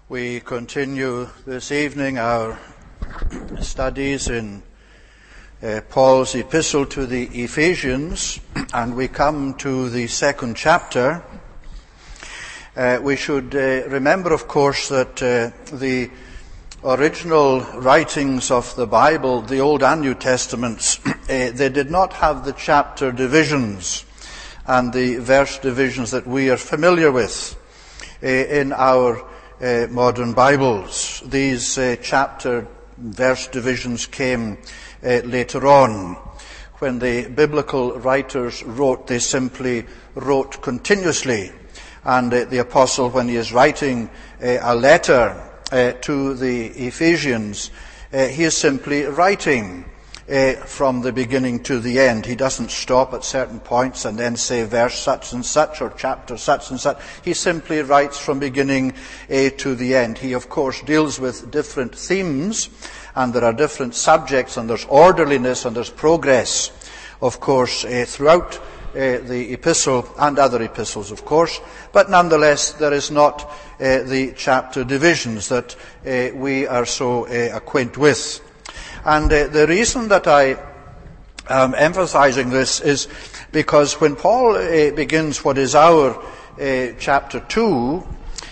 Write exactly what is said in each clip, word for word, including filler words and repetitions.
We continue this evening our studies in uh, Paul's epistle to the Ephesians, and we come to the second chapter. Uh, we should uh, remember, of course, that uh, the original writings of the Bible, the Old and New Testaments, uh, they did not have the chapter divisions and the verse divisions that we are familiar with uh, in our Uh, modern Bibles. These uh, chapter verse divisions came uh, later on. When the biblical writers wrote, they simply wrote continuously. And uh, the apostle, when he is writing uh, a letter uh, to the Ephesians, uh, he is simply writing Uh, from the beginning to the end. He doesn't stop at certain points and then say verse such and such or chapter such and such. He simply writes from beginning uh, to the end. He, of course, deals with different themes, and there are different subjects, and there's orderliness and there's progress, of course, uh, throughout uh, the epistle and other epistles, of course. But nonetheless, there is not uh, the chapter divisions that uh, we are so uh, acquainted with. And uh, the reason that I am emphasizing this is because when Paul uh, begins what is our uh, chapter two, uh,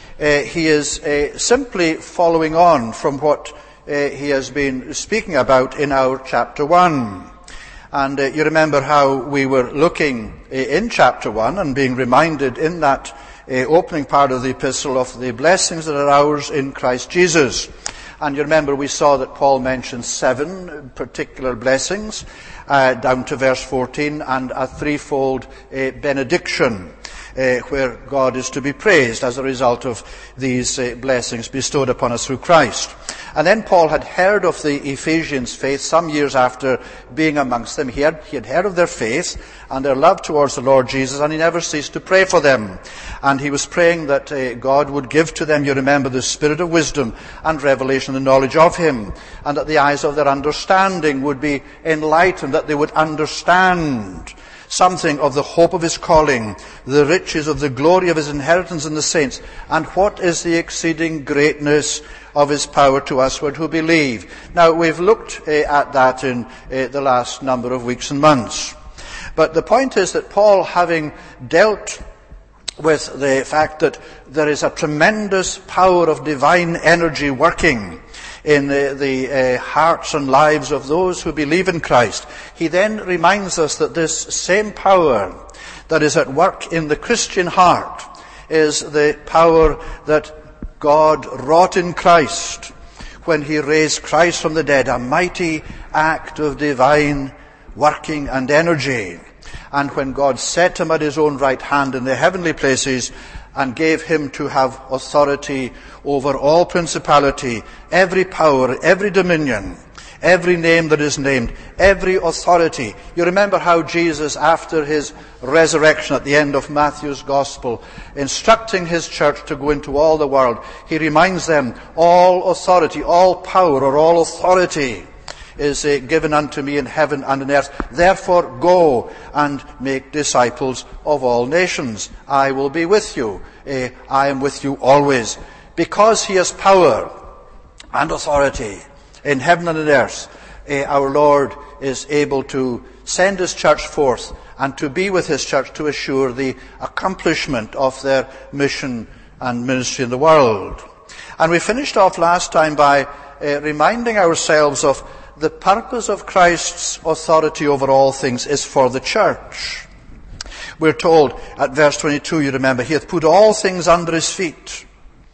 he is uh, simply following on from what uh, he has been speaking about in our chapter one. And uh, you remember how we were looking uh, in chapter one and being reminded in that uh, opening part of the epistle of the blessings that are ours in Christ Jesus. And you remember we saw that Paul mentioned seven particular blessings, uh, down to verse fourteen, and a threefold uh, benediction, uh, where God is to be praised as a result of these uh, blessings bestowed upon us through Christ. And then Paul had heard of the Ephesians' faith some years after being amongst them. He had, he had heard of their faith and their love towards the Lord Jesus, and he never ceased to pray for them. And he was praying that uh, God would give to them, you remember, the spirit of wisdom and revelation, the knowledge of him, and that the eyes of their understanding would be enlightened, that they would understand something of the hope of his calling, the riches of the glory of his inheritance in the saints, and what is the exceeding greatness of his power to usward who believe. Now, we've looked uh, at that in uh, the last number of weeks and months. But the point is that Paul, having dealt with the fact that there is a tremendous power of divine energy working in the, the uh, hearts and lives of those who believe in Christ, he then reminds us that this same power that is at work in the Christian heart is the power that God wrought in Christ when he raised Christ from the dead, a mighty act of divine working and energy. And when God set him at his own right hand in the heavenly places and gave him to have authority over all principality, every power, every dominion, every name that is named, every authority. You remember how Jesus, after his resurrection at the end of Matthew's Gospel, instructing his church to go into all the world, he reminds them, all authority, all power, or all authority is uh, given unto me in heaven and on earth. Therefore go and make disciples of all nations. I will be with you. Uh, I am with you always. Because he has power and authority in heaven and on earth, uh, our Lord is able to send his church forth and to be with his church to assure the accomplishment of their mission and ministry in the world. And we finished off last time by uh, reminding ourselves of the purpose of Christ's authority over all things is for the church. We're told at verse twenty-two, you remember, he hath put all things under his feet.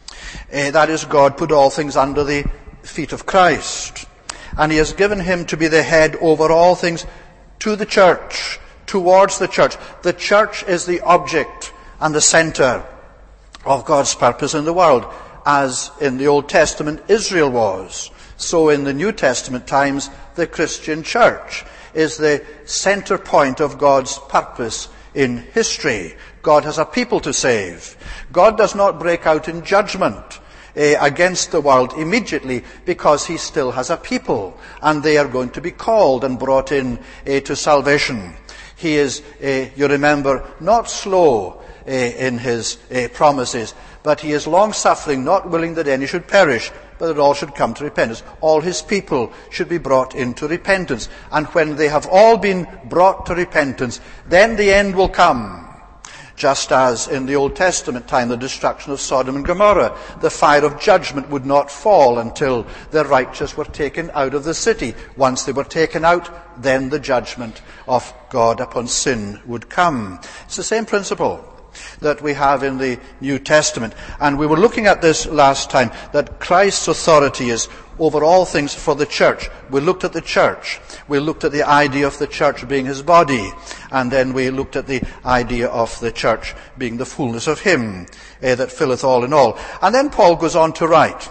Uh, that is, God put all things under the feet of Christ. And he has given him to be the head over all things to the church, towards the church. The church is the object and the center of God's purpose in the world, as in the Old Testament Israel was. So in the New Testament times, the Christian church is the center point of God's purpose in history. God has a people to save. God does not break out in judgment uh, against the world immediately, because he still has a people, and they are going to be called and brought in uh, to salvation. He is, uh, you remember, not slow uh, in his uh, promises. But he is long-suffering, not willing that any should perish, but that all should come to repentance. All his people should be brought into repentance. And when they have all been brought to repentance, then the end will come. Just as in the Old Testament time, the destruction of Sodom and Gomorrah, the fire of judgment would not fall until the righteous were taken out of the city. Once they were taken out, then the judgment of God upon sin would come. It's the same principle that we have in the New Testament. And we were looking at this last time, that Christ's authority is over all things for the church. We looked at the church. We looked at the idea of the church being his body. And then we looked at the idea of the church being the fullness of him uh, that filleth all in all. And then Paul goes on to write,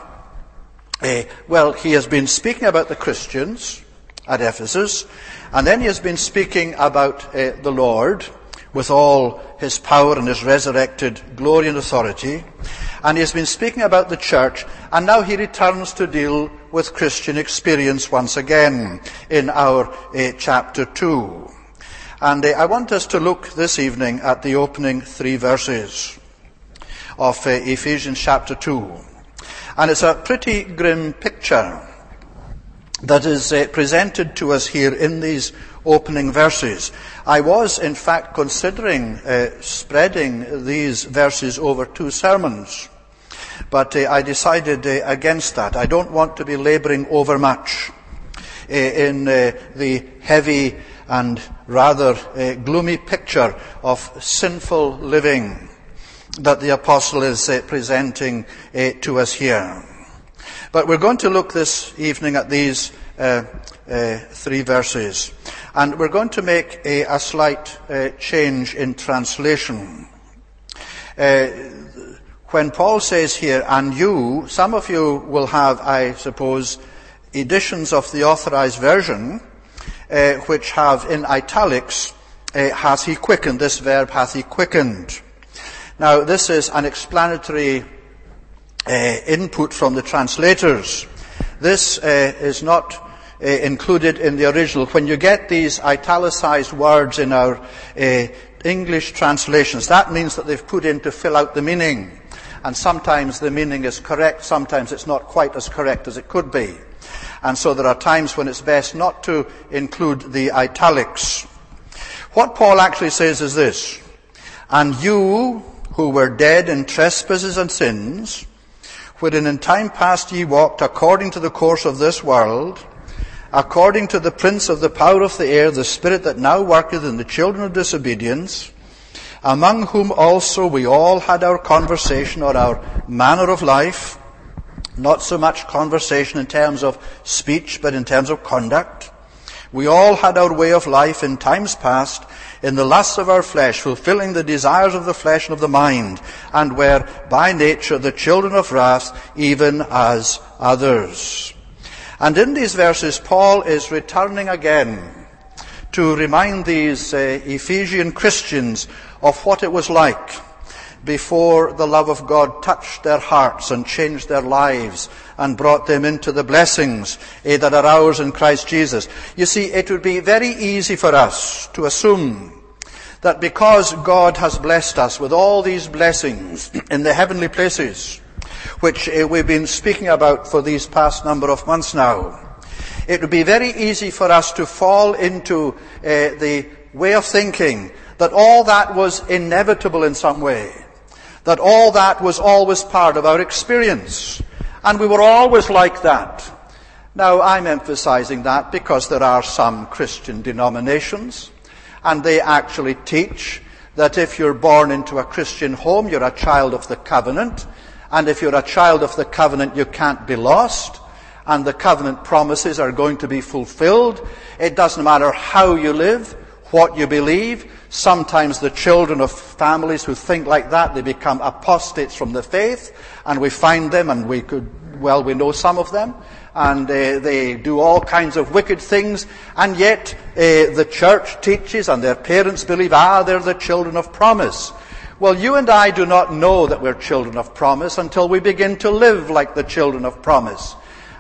uh, well, he has been speaking about the Christians at Ephesus, and then he has been speaking about uh, the Lord with all his power and his resurrected glory and authority. And he has been speaking about the church, and now he returns to deal with Christian experience once again in our uh, chapter two. And uh, I want us to look this evening at the opening three verses of uh, Ephesians chapter two. And it's a pretty grim picture that is uh, presented to us here in these opening verses. I was, in fact, considering uh, spreading these verses over two sermons, but uh, I decided uh, against that. I don't want to be labouring over much uh, in uh, the heavy and rather uh, gloomy picture of sinful living that the apostle is uh, presenting uh, to us here. But we're going to look this evening at these uh, uh, three verses. And we're going to make a, a slight uh, change in translation. Uh, when Paul says here, and you, some of you will have, I suppose, editions of the Authorized Version, uh, which have in italics, uh, has he quickened, this verb hath he quickened. Now, this is an explanatory uh, input from the translators. This uh, is not uh, included in the original. When you get these italicized words in our uh, English translations, that means that they've put in to fill out the meaning. And sometimes the meaning is correct, sometimes it's not quite as correct as it could be. And so there are times when it's best not to include the italics. What Paul actually says is this: and you who were dead in trespasses and sins, wherein in time past ye walked according to the course of this world, according to the prince of the power of the air, the spirit that now worketh in the children of disobedience, among whom also we all had our conversation or our manner of life, not so much conversation in terms of speech, but in terms of conduct. We all had our way of life in times past, in the lusts of our flesh, fulfilling the desires of the flesh and of the mind, and were by nature the children of wrath, even as others. And in these verses, Paul is returning again to remind these uh, Ephesian Christians of what it was like before the love of God touched their hearts and changed their lives and brought them into the blessings eh, that are ours in Christ Jesus. You see, it would be very easy for us to assume that because God has blessed us with all these blessings in the heavenly places, which eh, we've been speaking about for these past number of months now, it would be very easy for us to fall into eh, the way of thinking that all that was inevitable in some way, that all that was always part of our experience, and we were always like that. Now, I'm emphasizing that because there are some Christian denominations, and they actually teach that if you're born into a Christian home, you're a child of the covenant, and if you're a child of the covenant, you can't be lost, and the covenant promises are going to be fulfilled. It doesn't matter how you live, what you believe. Sometimes the children of families who think like that, they become apostates from the faith, and we find them, and we could, well, we know some of them, and uh, they do all kinds of wicked things, and yet uh, the church teaches, and their parents believe, ah, they're the children of promise. Well, you and I do not know that we're children of promise until we begin to live like the children of promise.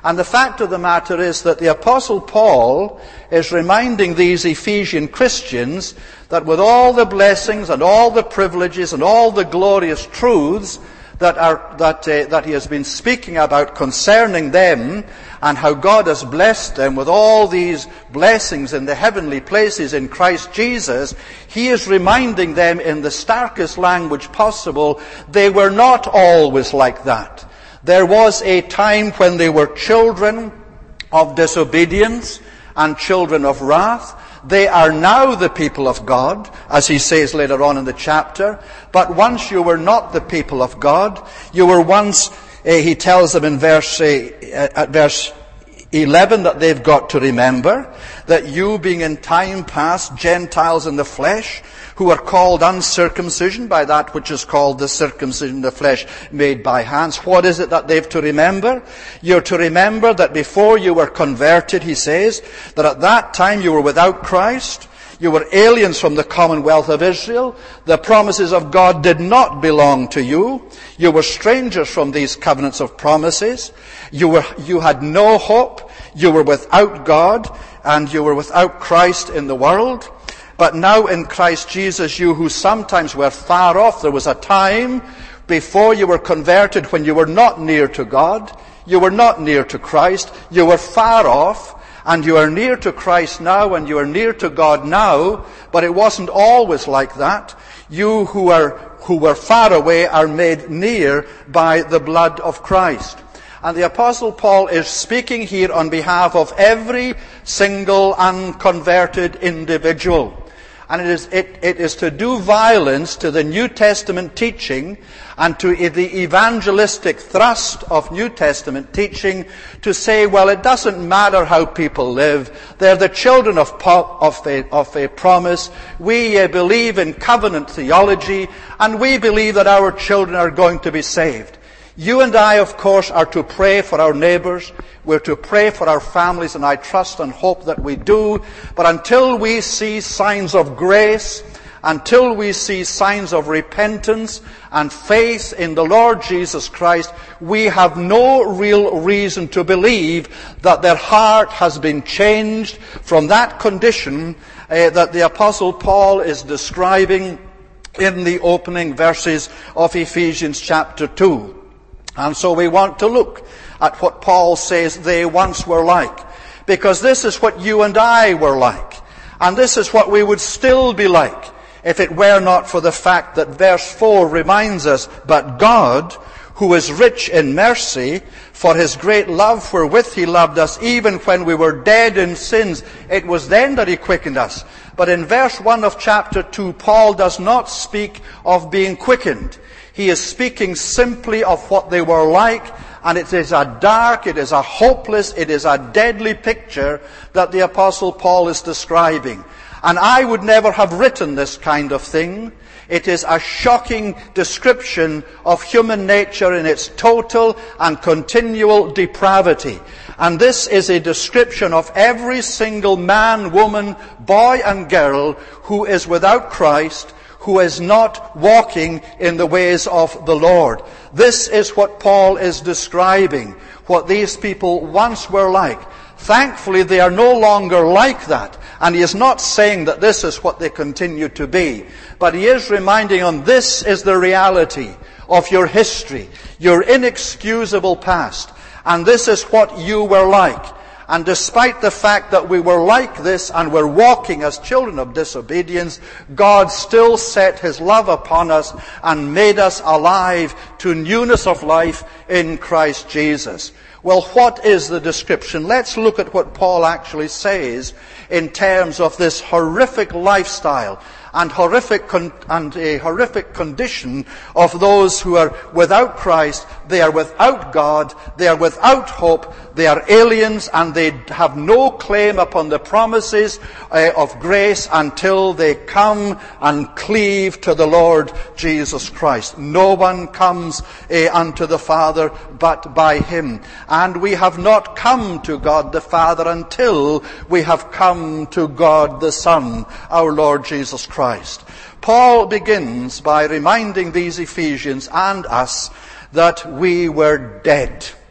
And the fact of the matter is that the Apostle Paul is reminding these Ephesian Christians that with all the blessings and all the privileges and all the glorious truths that are that uh, that he has been speaking about concerning them, and how God has blessed them with all these blessings in the heavenly places in Christ Jesus, he is reminding them in the starkest language possible, they were not always like that. There was a time when they were children of disobedience and children of wrath. They are now the people of God, as he says later on in the chapter. But once you were not the people of God, you were once, uh, he tells them in verse, uh, at verse eleven, that they've got to remember that you, being in time past Gentiles in the flesh, who are called uncircumcision by that which is called the circumcision of the flesh made by hands. What is it that they've to remember? You're to remember that before you were converted, he says, that at that time you were without Christ. You were aliens from the commonwealth of Israel. The promises of God did not belong to you. You were strangers from these covenants of promises. You were, you had no hope. You were without God, and you were without Christ in the world. But now in Christ Jesus, you who sometimes were far off, there was a time before you were converted when you were not near to God, you were not near to Christ, you were far off, and you are near to Christ now, and you are near to God now, but it wasn't always like that. You who are, who were far away are made near by the blood of Christ. And the Apostle Paul is speaking here on behalf of every single unconverted individual. And it is, it, it is to do violence to the New Testament teaching and to the evangelistic thrust of New Testament teaching to say, well, it doesn't matter how people live. They're the children of, of, a, of a promise. We uh, believe in covenant theology, and we believe that our children are going to be saved. You and I, of course, are to pray for our neighbours. We're to pray for our families, and I trust and hope that we do. But until we see signs of grace, until we see signs of repentance and faith in the Lord Jesus Christ, we have no real reason to believe that their heart has been changed from that condition uh, that the Apostle Paul is describing in the opening verses of Ephesians chapter two. And so we want to look at what Paul says they once were like, because this is what you and I were like, and this is what we would still be like if it were not for the fact that verse four reminds us, but God, who is rich in mercy, for his great love wherewith he loved us, even when we were dead in sins, it was then that he quickened us. But in verse one of chapter two, Paul does not speak of being quickened. He is speaking simply of what they were like, and it is a dark, it is a hopeless, it is a deadly picture that the Apostle Paul is describing. And I would never have written this kind of thing. It is a shocking description of human nature in its total and continual depravity. And this is a description of every single man, woman, boy and girl who is without Christ, who is not walking in the ways of the Lord. This is what Paul is describing, what these people once were like. Thankfully, they are no longer like that. And he is not saying that this is what they continue to be. But he is reminding them, this is the reality of your history, your inexcusable past. And this is what you were like. And despite the fact that we were like this and were walking as children of disobedience, God still set his love upon us and made us alive to newness of life in Christ Jesus. Well, what is the description? Let's look at what Paul actually says in terms of this horrific lifestyle and horrific con- and a horrific condition of those who are without Christ. They are without God, they are without hope, they are aliens, and they have no claim upon the promises uh, of grace until they come and cleave to the Lord Jesus Christ. No one comes uh, unto the Father but by him. And we have not come to God the Father until we have come to God the Son, our Lord Jesus Christ. Christ. Paul begins by reminding these Ephesians and us that we were dead.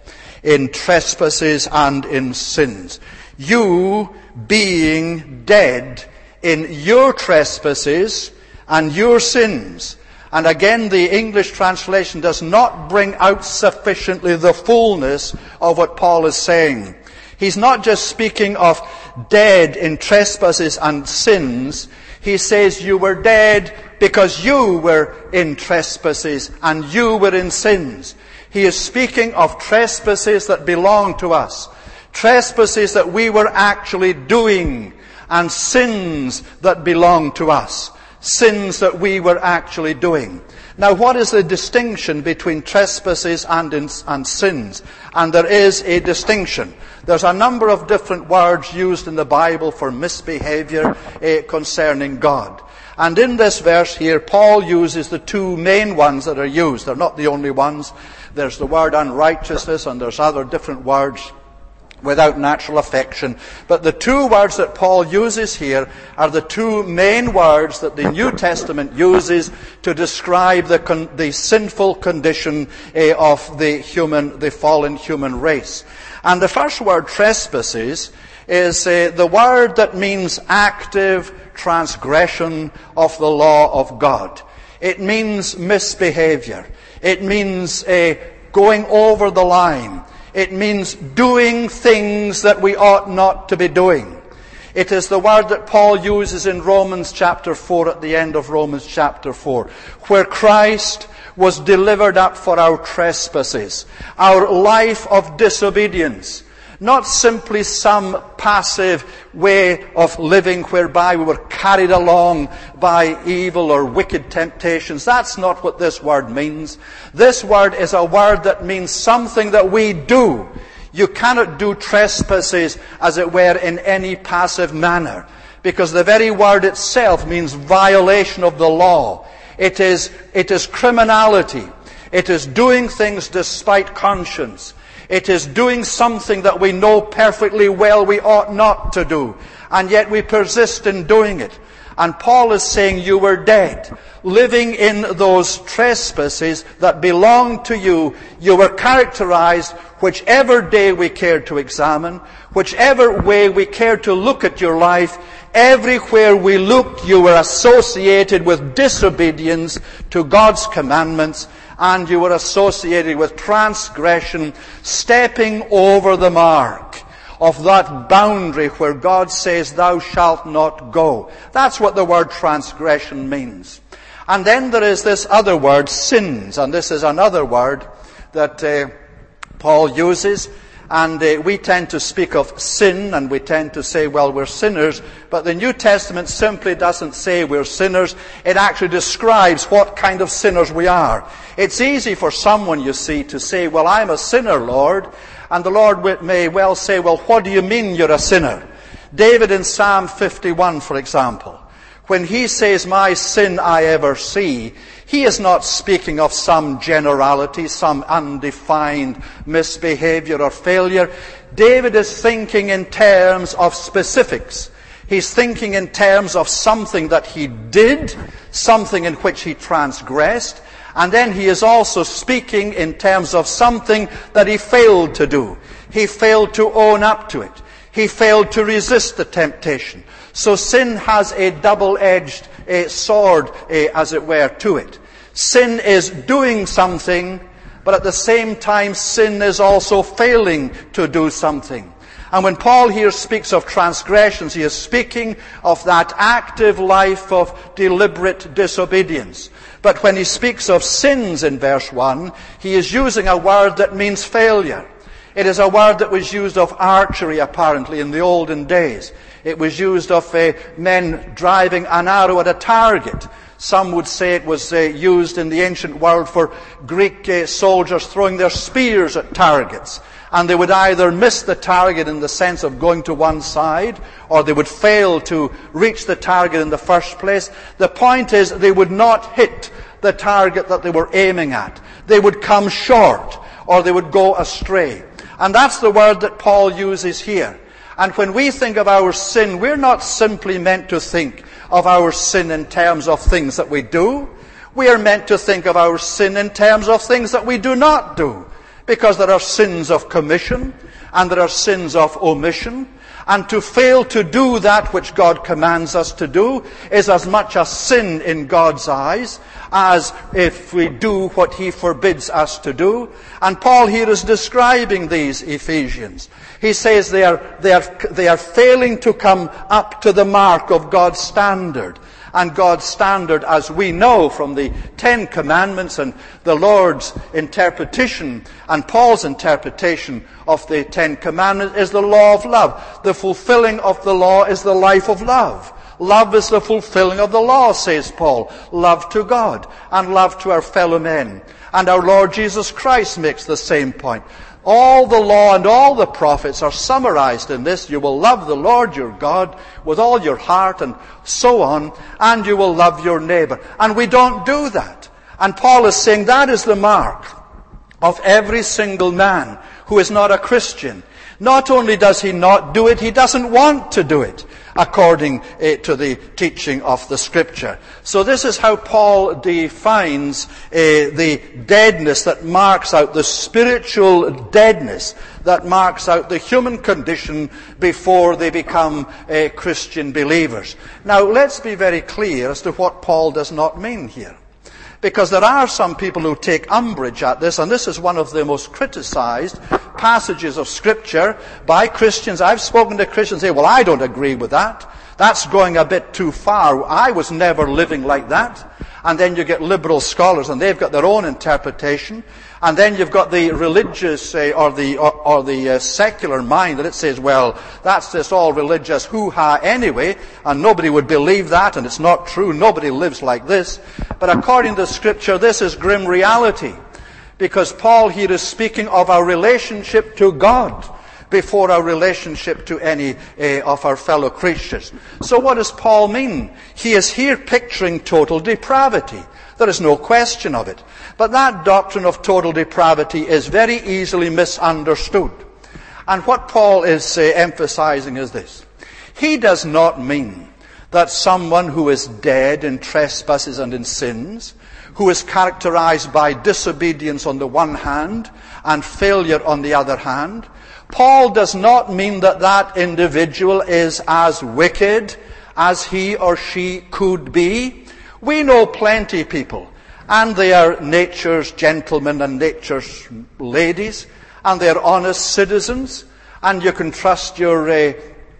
in trespasses and in sins. You being dead in your trespasses and your sins. And again, the English translation does not bring out sufficiently the fullness of what Paul is saying. He's not just speaking of dead in trespasses and sins. He says you were dead because you were in trespasses and you were in sins. He is speaking of trespasses that belong to us. Trespasses that we were actually doing, and sins that belong to us. Sins that we were actually doing. Now, what is the distinction between trespasses and, in, and sins? And there is a distinction. There's a number of different words used in the Bible for misbehavior uh, concerning God. And in this verse here, Paul uses the two main ones that are used. They're not the only ones. There's the word unrighteousness, and there's other different words without natural affection. But the two words that Paul uses here are the two main words that the New Testament uses to describe the, con- the sinful condition uh, of the human, the fallen human race. And the first word, trespasses, is uh, the word that means active transgression of the law of God. It means misbehavior. It means uh, going over the line. It means doing things that we ought not to be doing. It is the word that Paul uses in Romans chapter four, at the end of Romans chapter four, where Christ was delivered up for our trespasses, our life of disobedience. Not simply some passive way of living whereby we were carried along by evil or wicked temptations. That's not what this word means. This word is a word that means something that we do. You cannot do trespasses, as it were, in any passive manner, because the very word itself means violation of the law. It is, it is criminality. It is doing things despite conscience. It is doing something that we know perfectly well we ought not to do, and yet we persist in doing it. And Paul is saying you were dead, living in those trespasses that belonged to you. You were characterized, whichever day we cared to examine, whichever way we cared to look at your life, everywhere we looked you were associated with disobedience to God's commandments, and you were associated with transgression, stepping over the mark of that boundary where God says, thou shalt not go. That's what the word transgression means. And then there is this other word, sins, and this is another word that uh, Paul uses. And uh, we tend to speak of sin, and we tend to say, well, we're sinners. But the New Testament simply doesn't say we're sinners. It actually describes what kind of sinners we are. It's easy for someone, you see, to say, well, I'm a sinner, Lord. And the Lord may well say, well, what do you mean you're a sinner? David in Psalm fifty-one, for example, when he says, my sin I ever see, he is not speaking of some generality, some undefined misbehavior or failure. David is thinking in terms of specifics. He's thinking in terms of something that he did, something in which he transgressed, and then he is also speaking in terms of something that he failed to do. He failed to own up to it. He failed to resist the temptation. So sin has a double-edged a sword, a, as it were, to it. Sin is doing something, but at the same time sin is also failing to do something. And when Paul here speaks of transgressions, he is speaking of that active life of deliberate disobedience. But when he speaks of sins in verse one, he is using a word that means failure. It is a word that was used of archery, apparently, in the olden days. It was used of uh, men driving an arrow at a target. Some would say it was uh, used in the ancient world for Greek uh, soldiers throwing their spears at targets. And they would either miss the target in the sense of going to one side, or they would fail to reach the target in the first place. The point is, they would not hit the target that they were aiming at. They would come short, or they would go astray. And that's the word that Paul uses here. And when we think of our sin, we're not simply meant to think of our sin in terms of things that we do. We are meant to think of our sin in terms of things that we do not do. Because there are sins of commission and there are sins of omission. And to fail to do that which God commands us to do is as much a sin in God's eyes as if we do what He forbids us to do. And Paul here is describing these Ephesians. He says they are, they are, they are failing to come up to the mark of God's standard. And God's standard, as we know from the Ten Commandments and the Lord's interpretation and Paul's interpretation of the Ten Commandments, is the law of love. The fulfilling of the law is the life of love. Love is the fulfilling of the law, says Paul. Love to God and love to our fellow men. And our Lord Jesus Christ makes the same point. All the law and all the prophets are summarized in this. You will love the Lord your God with all your heart and so on, and you will love your neighbor. And we don't do that. And Paul is saying that is the mark of every single man who is not a Christian. Not only does he not do it, he doesn't want to do it according uh, to the teaching of the Scripture. So this is how Paul defines uh, the deadness that marks out, the spiritual deadness that marks out the human condition before they become uh, Christian believers. Now let's be very clear as to what Paul does not mean here. Because there are some people who take umbrage at this, and this is one of the most criticized passages of Scripture by Christians. I've spoken to Christians who say, well, I don't agree with that. That's going a bit too far. I was never living like that. And then you get liberal scholars, and they've got their own interpretation. And then you've got the religious uh, or the or, or the uh, secular mind that it says, well, that's this all religious hoo-ha anyway, and nobody would believe that, and it's not true. Nobody lives like this. But according to Scripture, this is grim reality, because Paul here is speaking of our relationship to God before our relationship to any uh, of our fellow creatures. So what does Paul mean? He is here picturing total depravity. There is no question of it. But that doctrine of total depravity is very easily misunderstood. And what Paul is uh, emphasizing is this. He does not mean that someone who is dead in trespasses and in sins, who is characterized by disobedience on the one hand and failure on the other hand, Paul does not mean that that individual is as wicked as he or she could be. We know plenty of people, and they are nature's gentlemen and nature's ladies, and they are honest citizens, and you can trust your uh,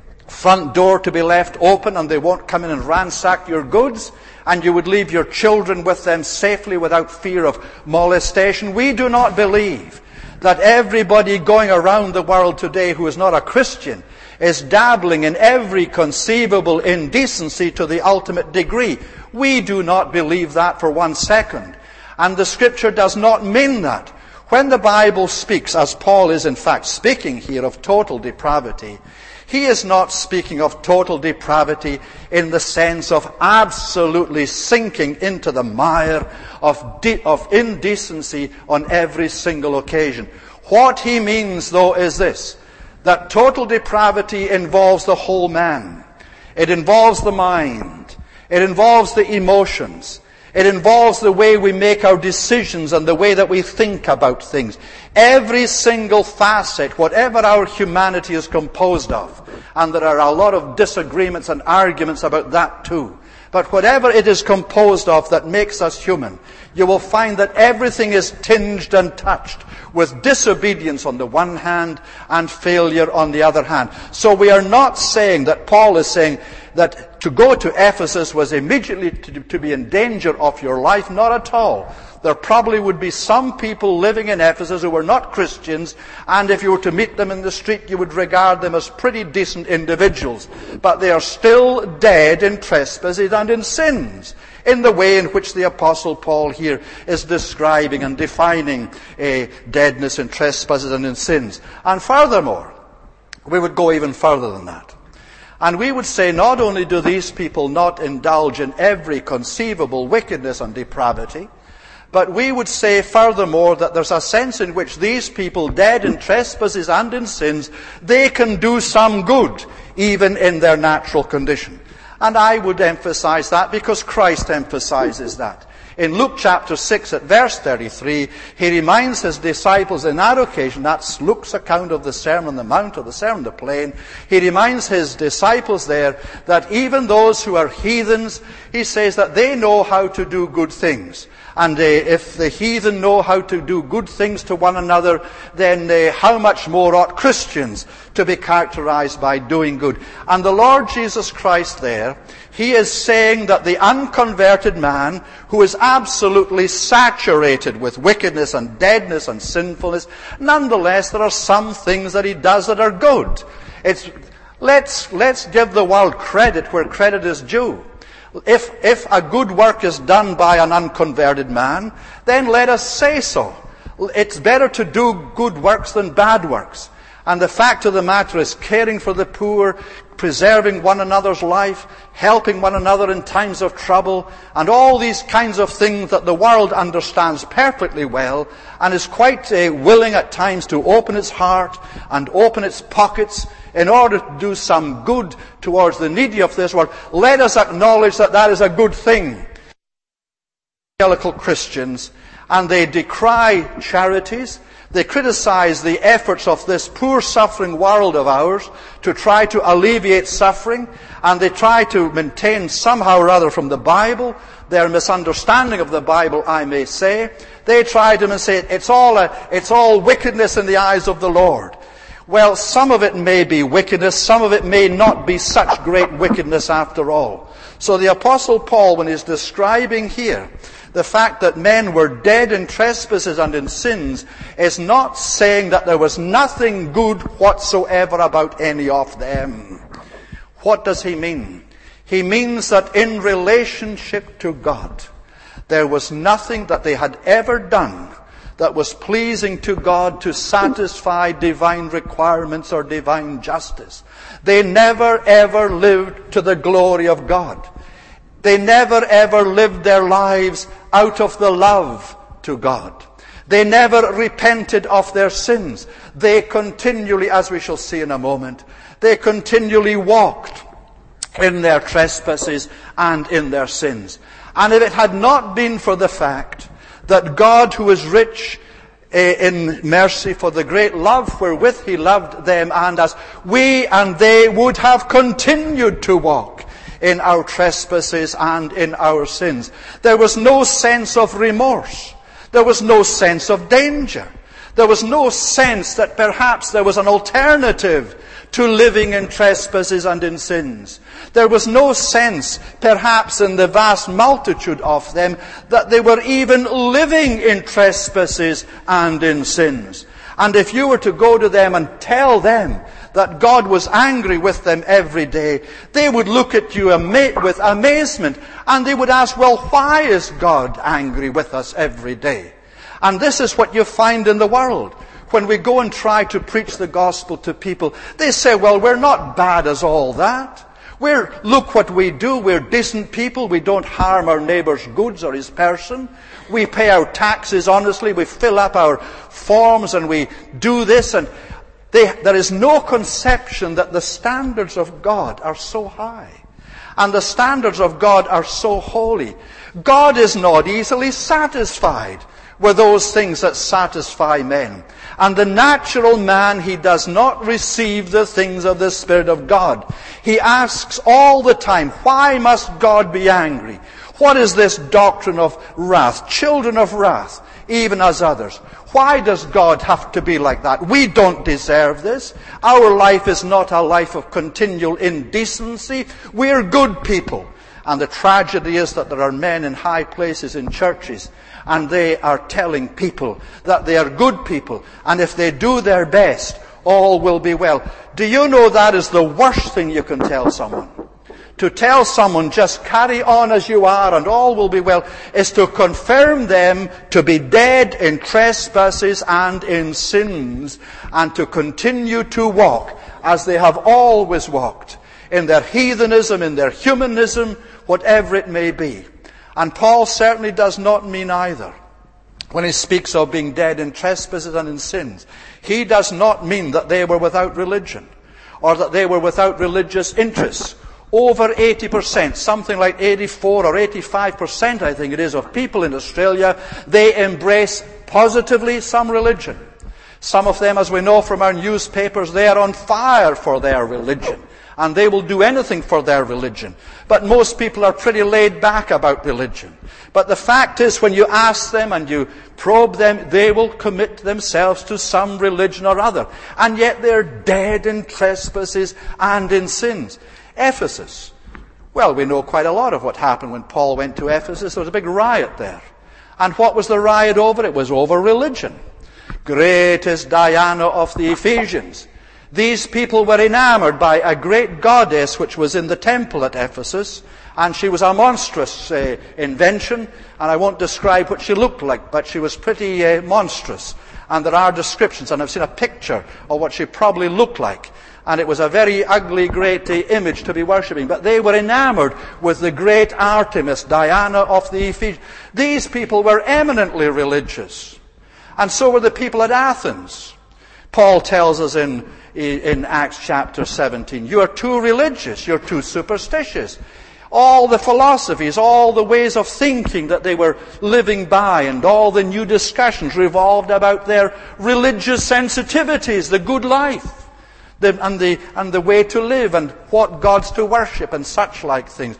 front door to be left open, and they won't come in and ransack your goods, and you would leave your children with them safely without fear of molestation. We do not believe that everybody going around the world today who is not a Christian is dabbling in every conceivable indecency to the ultimate degree. We do not believe that for one second. And the Scripture does not mean that. When the Bible speaks, as Paul is in fact speaking here, of total depravity, he is not speaking of total depravity in the sense of absolutely sinking into the mire of, de- of indecency on every single occasion. What he means, though, is this, that total depravity involves the whole man. It involves the mind. It involves the emotions. It involves the way we make our decisions and the way that we think about things. Every single facet, whatever our humanity is composed of, and there are a lot of disagreements and arguments about that too. But whatever it is composed of that makes us human, you will find that everything is tinged and touched with disobedience on the one hand and failure on the other hand. So we are not saying that Paul is saying that to go to Ephesus was immediately to, to be in danger of your life. Not at all. There probably would be some people living in Ephesus who were not Christians, and if you were to meet them in the street, you would regard them as pretty decent individuals. But they are still dead in trespasses and in sins, in the way in which the Apostle Paul here is describing and defining a deadness in trespasses and in sins. And furthermore, we would go even further than that. And we would say not only do these people not indulge in every conceivable wickedness and depravity, but we would say furthermore that there's a sense in which these people, dead in trespasses and in sins, they can do some good, even in their natural condition. And I would emphasize that because Christ emphasizes that. In Luke chapter six at verse thirty-three, he reminds his disciples in that occasion, that's Luke's account of the Sermon on the Mount or the Sermon on the Plain, he reminds his disciples there that even those who are heathens, he says that they know how to do good things. And uh, if the heathen know how to do good things to one another, then uh, how much more ought Christians to be characterized by doing good? And the Lord Jesus Christ there, he is saying that the unconverted man who is absolutely saturated with wickedness and deadness and sinfulness, nonetheless there are some things that he does that are good. It's, let's, let's give the world credit where credit is due. If, if a good work is done by an unconverted man, then let us say so. It's better to do good works than bad works. And the fact of the matter is, caring for the poor, preserving one another's life, helping one another in times of trouble, and all these kinds of things that the world understands perfectly well, and is quite uh, willing at times to open its heart and open its pockets in order to do some good towards the needy of this world. Let us acknowledge that that is a good thing. Evangelical Christians, and they decry charities. They criticize the efforts of this poor suffering world of ours to try to alleviate suffering, and they try to maintain somehow or other from the Bible their misunderstanding of the Bible, I may say. They try to say it's all a, it's all wickedness in the eyes of the Lord. Well, some of it may be wickedness, some of it may not be such great wickedness after all. So the Apostle Paul, when he's describing here the fact that men were dead in trespasses and in sins, is not saying that there was nothing good whatsoever about any of them. What does he mean? He means that in relationship to God, there was nothing that they had ever done that was pleasing to God to satisfy divine requirements or divine justice. They never ever lived to the glory of God. They never ever lived their lives out of the love to God. They never repented of their sins. They continually, as we shall see in a moment, they continually walked in their trespasses and in their sins. And if it had not been for the fact that God, who is rich in mercy for the great love wherewith he loved them and us, we and they would have continued to walk in our trespasses and in our sins. There was no sense of remorse. There was no sense of danger. There was no sense that perhaps there was an alternative to living in trespasses and in sins. There was no sense, perhaps in the vast multitude of them, that they were even living in trespasses and in sins. And if you were to go to them and tell them that God was angry with them every day, they would look at you ama- with amazement, and they would ask, well, why is God angry with us every day? And this is what you find in the world. When we go and try to preach the gospel to people, they say, well, we're not bad as all that. We're, look what we do. We're decent people. We don't harm our neighbor's goods or his person. We pay our taxes honestly. We fill up our forms and we do this. And they, there is no conception that the standards of God are so high. And the standards of God are so holy. God is not easily satisfied with those things that satisfy men. And the natural man, he does not receive the things of the Spirit of God. He asks all the time, why must God be angry? What is this doctrine of wrath? Children of wrath, even as others. Why does God have to be like that? We don't deserve this. Our life is not a life of continual indecency. We're good people. And the tragedy is that there are men in high places in churches, and they are telling people that they are good people, and if they do their best, all will be well. Do you know that is the worst thing you can tell someone? To tell someone, just carry on as you are and all will be well, is to confirm them to be dead in trespasses and in sins, and to continue to walk as they have always walked, in their heathenism, in their humanism, whatever it may be. And Paul certainly does not mean either. When he speaks of being dead in trespasses and in sins, he does not mean that they were without religion, or that they were without religious interests, Over eighty percent, something like eighty-four or eighty-five percent, I think it is, of people in Australia, they embrace positively some religion. Some of them, as we know from our newspapers, they are on fire for their religion. And they will do anything for their religion. But most people are pretty laid back about religion. But the fact is, when you ask them and you probe them, they will commit themselves to some religion or other. And yet they're dead in trespasses and in sins. Ephesus. Well, we know quite a lot of what happened when Paul went to Ephesus. There was a big riot there. And what was the riot over? It was over religion. Great is Diana of the Ephesians. These people were enamored by a great goddess which was in the temple at Ephesus, and she was a monstrous uh, invention, and I won't describe what she looked like, but she was pretty uh, monstrous. And there are descriptions, and I've seen a picture of what she probably looked like. And it was a very ugly, great uh, image to be worshipping. But they were enamored with the great Artemis, Diana of the Ephesians. These people were eminently religious. And so were the people at Athens. Paul tells us in in Acts chapter seventeen, you are too religious, you're too superstitious. All the philosophies, all the ways of thinking that they were living by, and all the new discussions revolved about their religious sensitivities, the good life, the, and, the, and the way to live, and what gods to worship, and such like things.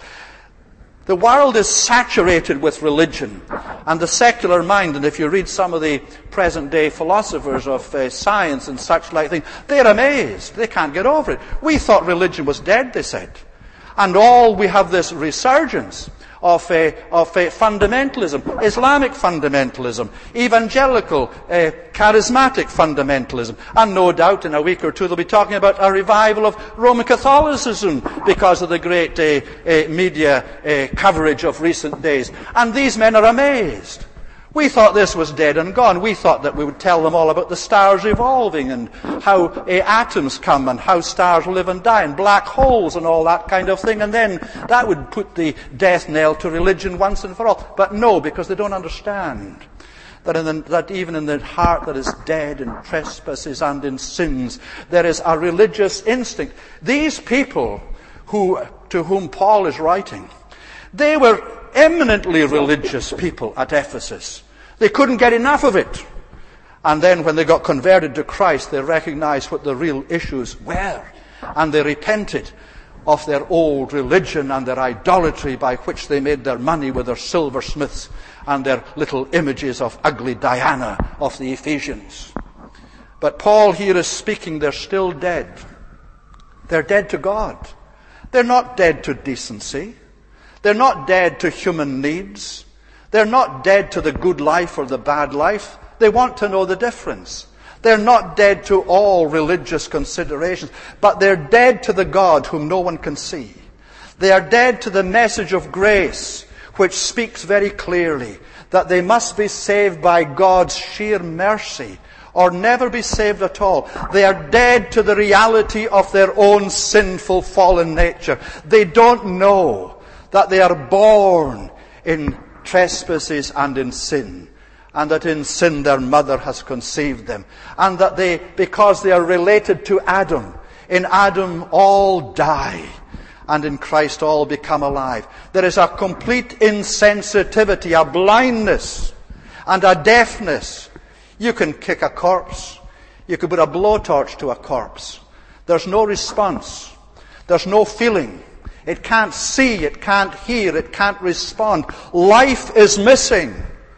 The world is saturated with religion, and the secular mind, and if you read some of the present-day philosophers of uh, science and such like things, they're amazed. They can't get over it. We thought religion was dead, they said. And all we have this resurgence of, uh, of uh, fundamentalism, Islamic fundamentalism, evangelical, uh, charismatic fundamentalism. And no doubt in a week or two they'll be talking about a revival of Roman Catholicism because of the great uh, uh, media uh, coverage of recent days. And these men are amazed. We thought this was dead and gone. We thought that we would tell them all about the stars evolving and how uh, atoms come and how stars live and die and black holes and all that kind of thing. And then that would put the death knell to religion once and for all. But no, because they don't understand that, in the, that even in the heart that is dead in trespasses and in sins, there is a religious instinct. These people who to whom Paul is writing, they were eminently religious people at Ephesus. They couldn't get enough of it. And then when they got converted to Christ, they recognized what the real issues were. And they repented of their old religion and their idolatry by which they made their money with their silversmiths and their little images of ugly Diana of the Ephesians. But Paul here is speaking, they're still dead. They're dead to God. They're not dead to decency. They're not dead to human needs. They're not dead to the good life or the bad life. They want to know the difference. They're not dead to all religious considerations, but they're dead to the God whom no one can see. They are dead to the message of grace, which speaks very clearly that they must be saved by God's sheer mercy or never be saved at all. They are dead to the reality of their own sinful, fallen nature. They don't know that they are born in trespasses and in sin, and that in sin their mother has conceived them, and that they, because they are related to Adam, in Adam all die, and in Christ all become alive. There is a complete insensitivity, a blindness, and a deafness. You can kick a corpse. You can put a blowtorch to a corpse. There's no response. There's no feeling. It can't see, it can't hear, it can't respond. Life is missing.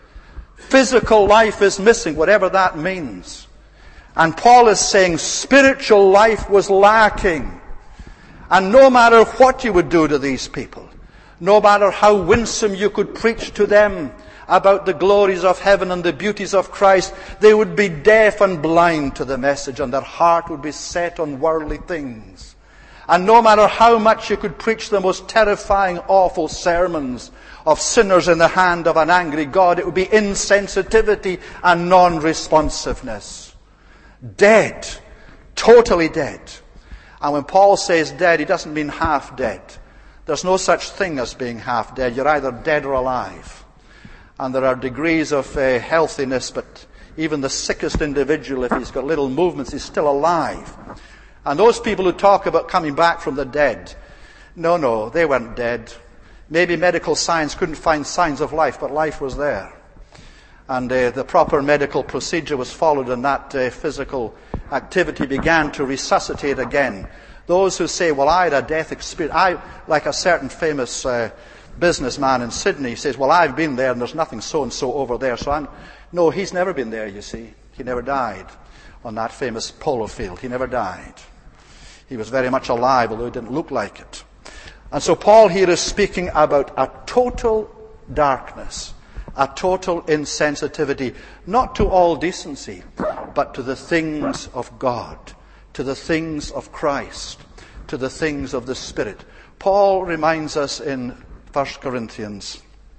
Physical life is missing, whatever that means. And Paul is saying spiritual life was lacking. And no matter what you would do to these people, no matter how winsome you could preach to them about the glories of heaven and the beauties of Christ, they would be deaf and blind to the message, and their heart would be set on worldly things. And no matter how much you could preach the most terrifying, awful sermons of sinners in the hand of an angry God, it would be insensitivity and non-responsiveness. Dead. Totally dead. And when Paul says dead, he doesn't mean half dead. There's no such thing as being half dead. You're either dead or alive. And there are degrees of uh, healthiness, but even the sickest individual, if he's got little movements, is still alive. And those people who talk about coming back from the dead, No, no, they weren't dead. Maybe medical science couldn't find signs of life, but life was there. And uh, the proper medical procedure was followed, and that uh, physical activity began to resuscitate again. Those who say, well, I had a death experience, I, like a certain famous uh, businessman in Sydney says, well, I've been there and there's nothing so-and-so over there. So I'm, no, he's never been there, you see. He never died on that famous polo field. He never died. He was very much alive, although he didn't look like it. And so Paul here is speaking about a total darkness, a total insensitivity, not to all decency, but to the things of God, to the things of Christ, to the things of the Spirit. Paul reminds us in First Corinthians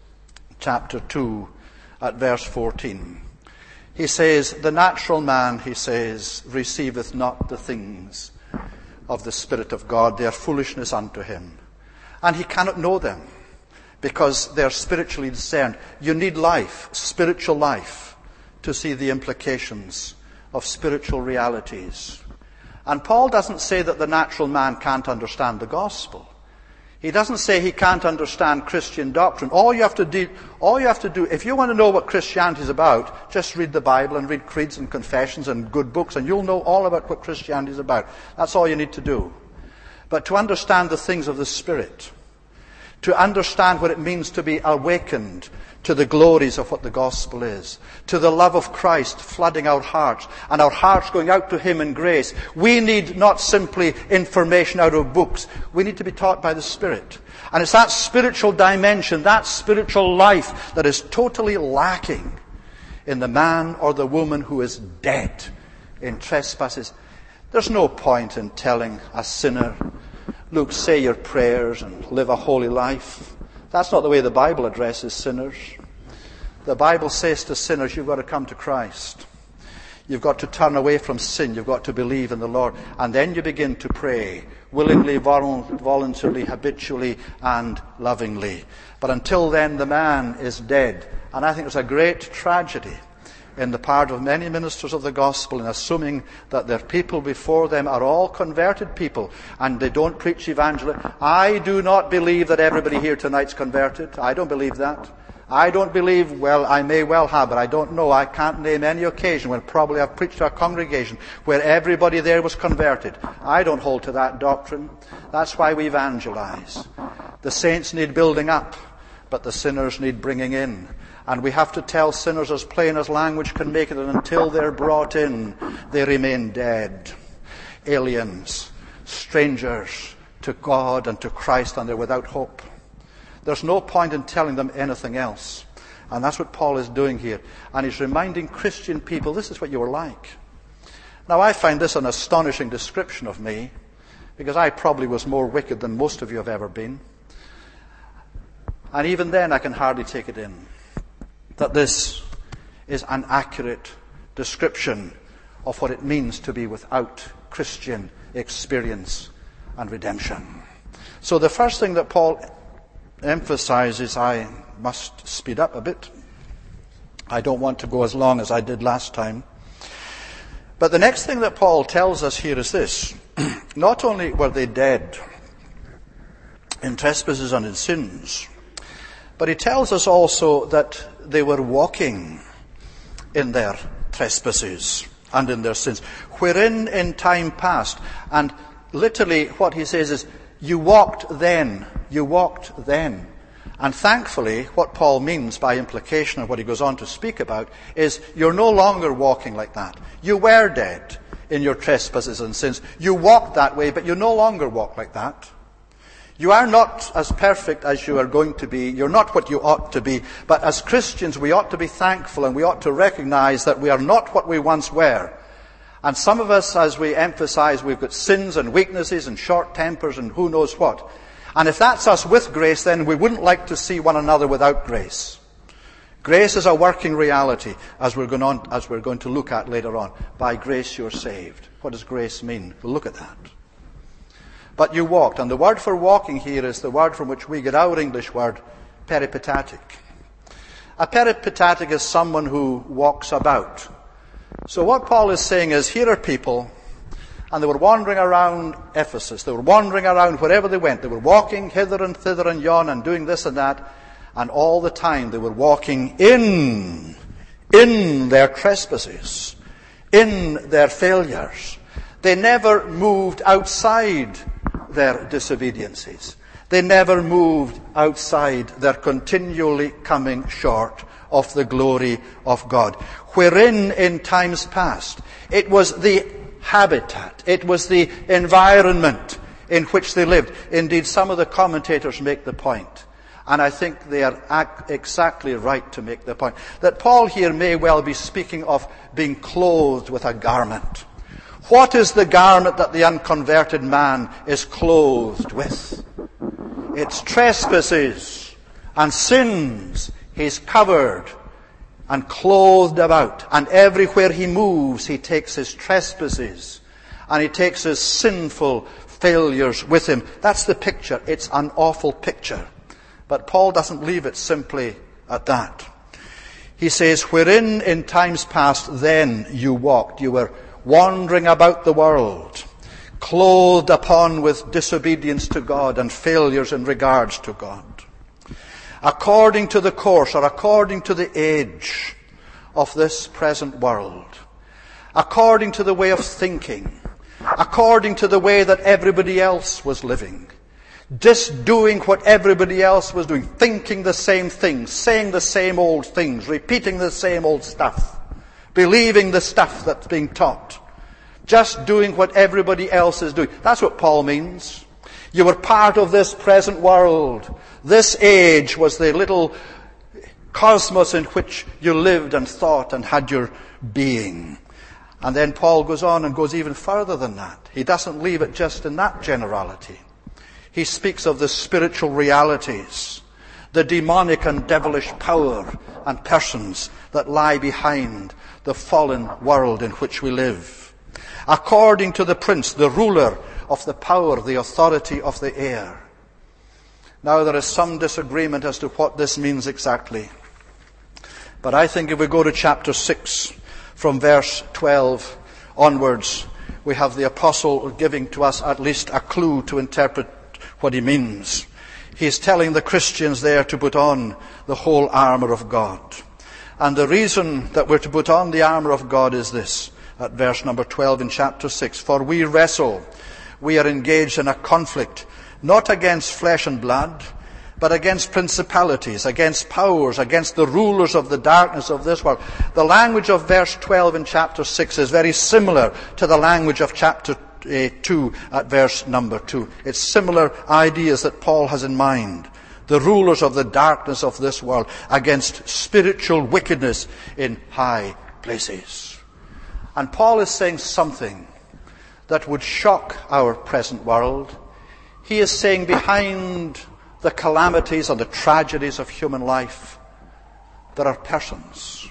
chapter two at verse fourteen. He says, the natural man, he says, receiveth not the things of the Spirit of God. They are foolishness unto him. And he cannot know them because they are spiritually discerned. You need life, spiritual life, to see the implications of spiritual realities. And Paul doesn't say that the natural man can't understand the gospel. He doesn't say he can't understand Christian doctrine. All you have to do, all you have to do, if you want to know what Christianity is about, just read the Bible and read creeds and confessions and good books, and you'll know all about what Christianity is about. That's all you need to do. But to understand the things of the Spirit, to understand what it means to be awakened to the glories of what the gospel is, to the love of Christ flooding our hearts, and our hearts going out to Him in grace. We need not simply information out of books. We need to be taught by the Spirit. And it's that spiritual dimension, that spiritual life that is totally lacking in the man or the woman who is dead in trespasses. There's no point in telling a sinner, look, say your prayers and live a holy life. That's not the way the Bible addresses sinners. The Bible says to sinners, you've got to come to Christ. You've got to turn away from sin. You've got to believe in the Lord. And then you begin to pray, willingly, voluntarily, habitually, and lovingly. But until then, the man is dead. And I think it's a great tragedy in the part of many ministers of the gospel in assuming that their people before them are all converted people and they don't preach evangelism. I do not believe that everybody here tonight's converted. I don't believe that. I don't believe, well, I may well have, but I don't know. I can't name any occasion when probably I've preached to a congregation where everybody there was converted. I don't hold to that doctrine. That's why we evangelize. The saints need building up, but the sinners need bringing in. And we have to tell sinners as plain as language can make it, and until they're brought in, they remain dead. Aliens, strangers to God and to Christ, and they're without hope. There's no point in telling them anything else. And that's what Paul is doing here. And he's reminding Christian people, this is what you were like. Now, I find this an astonishing description of me, because I probably was more wicked than most of you have ever been. And even then, I can hardly take it in that this is an accurate description of what it means to be without Christian experience and redemption. So the first thing that Paul emphasizes, I must speed up a bit. I don't want to go as long as I did last time. But the next thing that Paul tells us here is this. Not only were they dead in trespasses and in sins, but he tells us also that they were walking in their trespasses and in their sins, wherein in time past. And literally what he says is, you walked then, you walked then. And thankfully, what Paul means by implication and what he goes on to speak about is you're no longer walking like that. You were dead in your trespasses and sins. You walked that way, but you no longer walk like that. You are not as perfect as you are going to be. You're not what you ought to be. But as Christians, we ought to be thankful and we ought to recognize that we are not what we once were. And some of us, as we emphasize, we've got sins and weaknesses and short tempers and who knows what. And if that's us with grace, then we wouldn't like to see one another without grace. Grace is a working reality, as we're going on, as we're going to look at later on. By grace you're saved. What does grace mean? We'll look at that. But you walked. And the word for walking here is the word from which we get our English word, peripatetic. A peripatetic is someone who walks about. So what Paul is saying is, here are people, And they were wandering around Ephesus. They were wandering around wherever they went. They were walking hither and thither and yon and doing this and that. And all the time they were walking in, in their trespasses, in their failures. They never moved outside their disobediences. They never moved outside their continually coming short of the glory of God. Wherein in times past it was the habitat, it was the environment in which they lived. Indeed, some of the commentators make the point, and I think they are ac- exactly right to make the point, that Paul here may well be speaking of being clothed with a garment. What is the garment that the unconverted man is clothed with? It's trespasses and sins. He's covered and clothed about. And everywhere he moves, he takes his trespasses and he takes his sinful failures with him. That's the picture. It's an awful picture. But Paul doesn't leave it simply at that. He says, wherein in times past then you walked, you were wandering about the world, clothed upon with disobedience to God and failures in regards to God, according to the course or according to the age of this present world, according to the way of thinking, according to the way that everybody else was living, just doing what everybody else was doing, thinking the same things, saying the same old things, repeating the same old stuff, believing the stuff that's being taught, just doing what everybody else is doing. That's what Paul means. You were part of this present world. This age was the little cosmos in which you lived and thought and had your being. And then Paul goes on and goes even further than that. He doesn't leave it just in that generality. He speaks of the spiritual realities, the demonic and devilish power and persons that lie behind the fallen world in which we live. According to the prince, the ruler of the power, the authority of the air. Now there is some disagreement as to what this means exactly. But I think if we go to chapter six, from verse twelve onwards, we have the apostle giving to us at least a clue to interpret what he means. He's telling the Christians there to put on the whole armour of God. And the reason that we're to put on the armour of God is this, at verse number twelve in chapter six. For we wrestle, we are engaged in a conflict, not against flesh and blood, but against principalities, against powers, against the rulers of the darkness of this world. The language of verse twelve in chapter six is very similar to the language of chapter two at verse number two. It's similar ideas that Paul has in mind. The rulers of the darkness of this world against spiritual wickedness in high places. And Paul is saying something that would shock our present world. He is saying behind the calamities and the tragedies of human life, there are persons.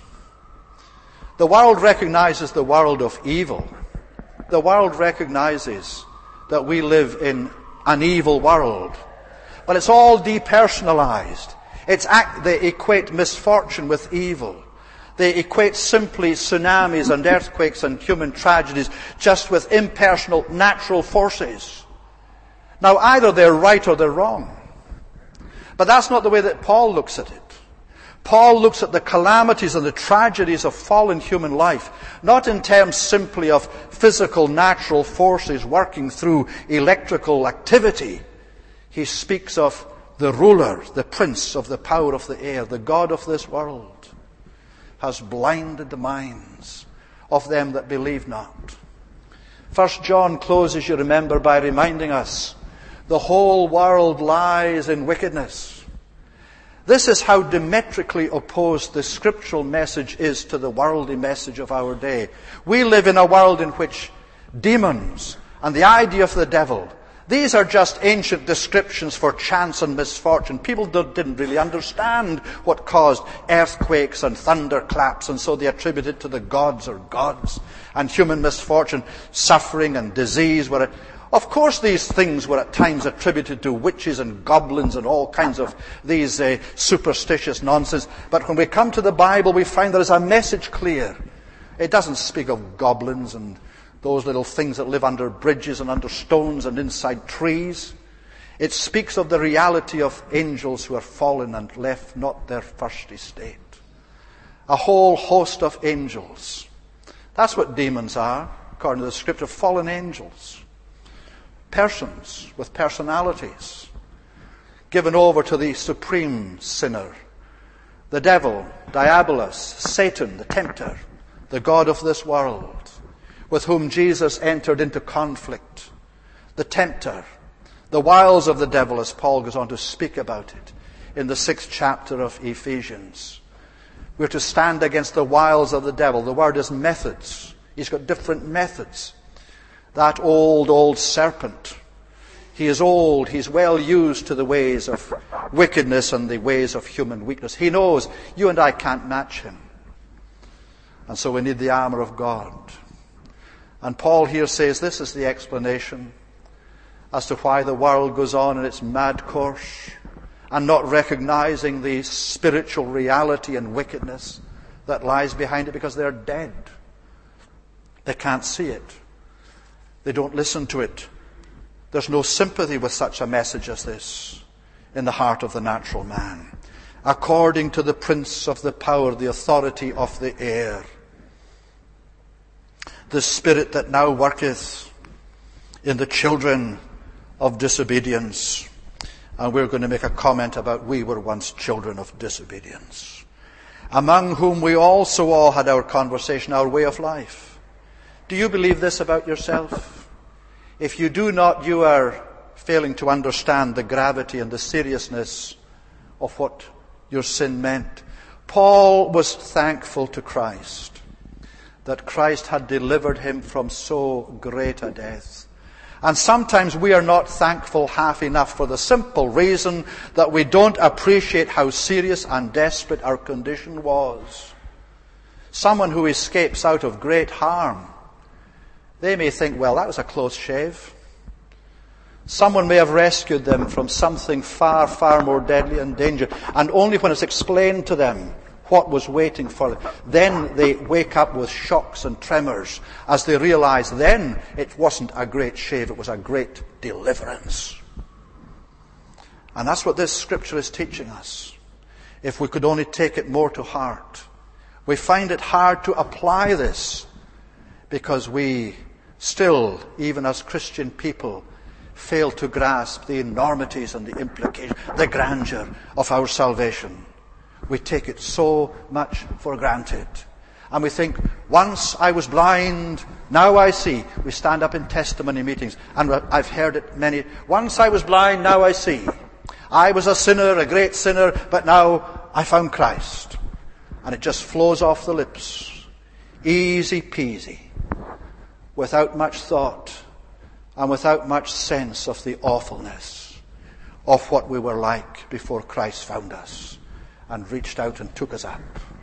The world recognizes the world of evil. The world recognizes that we live in an evil world. But it's all depersonalized. It's act, they equate misfortune with evil. They equate simply tsunamis and earthquakes and human tragedies just with impersonal natural forces. Now, either they're right or they're wrong. But that's not the way that Paul looks at it. Paul looks at the calamities and the tragedies of fallen human life, not in terms simply of physical, natural forces working through electrical activity. He speaks of the ruler, the prince of the power of the air, the God of this world, has blinded the minds of them that believe not. First John closes, you remember, by reminding us the whole world lies in wickedness. This is how diametrically opposed the scriptural message is to the worldly message of our day. We live in a world in which demons and the idea of the devil, these are just ancient descriptions for chance and misfortune. People didn't really understand what caused earthquakes and thunderclaps, and so they attributed it to the gods or gods. And human misfortune, suffering and disease were... Of course these things were at times attributed to witches and goblins and all kinds of these uh, superstitious nonsense. But when we come to the Bible, we find there is a message clear. It doesn't speak of goblins and those little things that live under bridges and under stones and inside trees. It speaks of the reality of angels who are fallen and left not their first estate. A whole host of angels. That's what demons are, according to the scripture, fallen angels. Persons with personalities, given over to the supreme sinner, the devil, Diabolus, Satan, the tempter, the god of this world, with whom Jesus entered into conflict, the tempter, the wiles of the devil, as Paul goes on to speak about it in the sixth chapter of Ephesians. We're to stand against the wiles of the devil. The word is methods. He's got different methods. That old, old serpent. He is old. He's well used to the ways of wickedness and the ways of human weakness. He knows you and I can't match him. And so we need the armor of God. And Paul here says this is the explanation as to why the world goes on in its mad course and not recognizing the spiritual reality and wickedness that lies behind it, because they're dead. They can't see it. They don't listen to it. There's no sympathy with such a message as this in the heart of the natural man. According to the prince of the power, the authority of the air, the spirit that now worketh in the children of disobedience. And we're going to make a comment about we were once children of disobedience, among whom we also all had our conversation, our way of life. Do you believe this about yourself? If you do not, you are failing to understand the gravity and the seriousness of what your sin meant. Paul was thankful to Christ that Christ had delivered him from so great a death. And sometimes we are not thankful half enough for the simple reason that we don't appreciate how serious and desperate our condition was. Someone who escapes out of great harm, they may think, well, that was a close shave. Someone may have rescued them from something far, far more deadly and dangerous. And only when it's explained to them what was waiting for them, then they wake up with shocks and tremors as they realize then it wasn't a great shave, it was a great deliverance. And that's what this scripture is teaching us. If we could only take it more to heart. We find it hard to apply this because we still, even as Christian people, fail to grasp the enormities and the implications, the grandeur of our salvation. We take it so much for granted. And we think, once I was blind, now I see. We stand up in testimony meetings, and I've heard it many. Once I was blind, now I see. I was a sinner, a great sinner, but now I found Christ. And it just flows off the lips. Easy peasy. Without much thought, and without much sense of the awfulness of what we were like before Christ found us and reached out and took us up.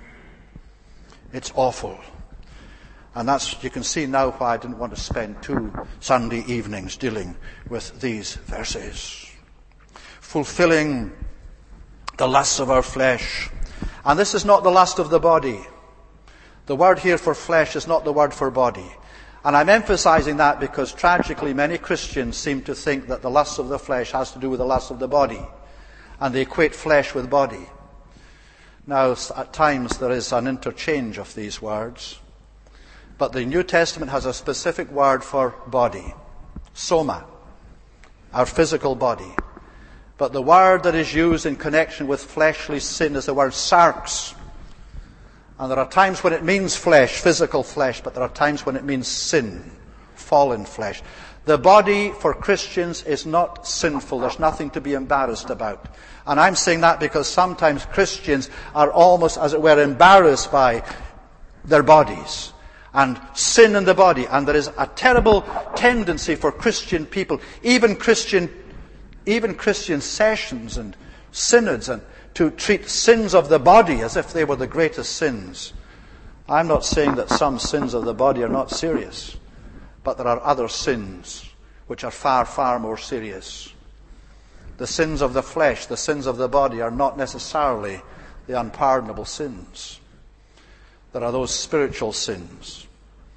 It's awful. And that's, you can see now why I didn't want to spend two Sunday evenings dealing with these verses. Fulfilling the lusts of our flesh. And this is not the lust of the body. The word here for flesh is not the word for body. And I'm emphasizing that because tragically many Christians seem to think that the lust of the flesh has to do with the lust of the body. And they equate flesh with body. Now, at times there is an interchange of these words. But the New Testament has a specific word for body. Soma. Our physical body. But the word that is used in connection with fleshly sin is the word sarx. And there are times when it means flesh, physical flesh, but there are times when it means sin, fallen flesh. The body for Christians is not sinful. There's nothing to be embarrassed about. And I'm saying that because sometimes Christians are almost, as it were, embarrassed by their bodies and sin in the body. And there is a terrible tendency for Christian people, even Christian, even Christian sessions and synods, and to treat sins of the body as if they were the greatest sins. I'm not saying that some sins of the body are not serious, but there are other sins which are far, far more serious. The sins of the flesh, the sins of the body are not necessarily the unpardonable sins. There are those spiritual sins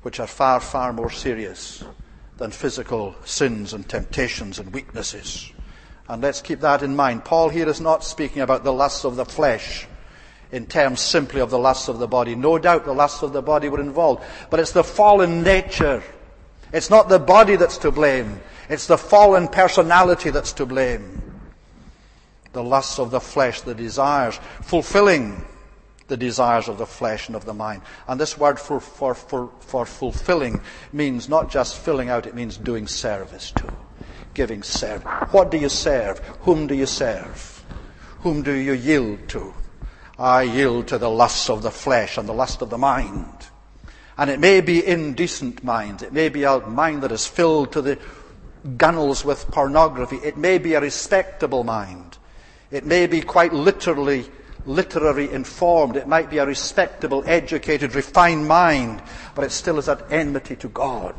which are far, far more serious than physical sins and temptations and weaknesses. And let's keep that in mind. Paul here is not speaking about the lusts of the flesh in terms simply of the lusts of the body. No doubt the lusts of the body were involved, but it's the fallen nature. It's not the body that's to blame. It's the fallen personality that's to blame. The lusts of the flesh, the desires, fulfilling the desires of the flesh and of the mind. And this word for, for, for, for fulfilling means not just filling out, it means doing service to. Giving service. What do you serve? Whom do you serve? Whom do you yield to? I yield to the lusts of the flesh and the lust of the mind. And it may be indecent mind. It may be a mind that is filled to the gunnels with pornography. It may be a respectable mind. It may be quite literally, literary informed. It might be a respectable, educated, refined mind, but it still is at enmity to God.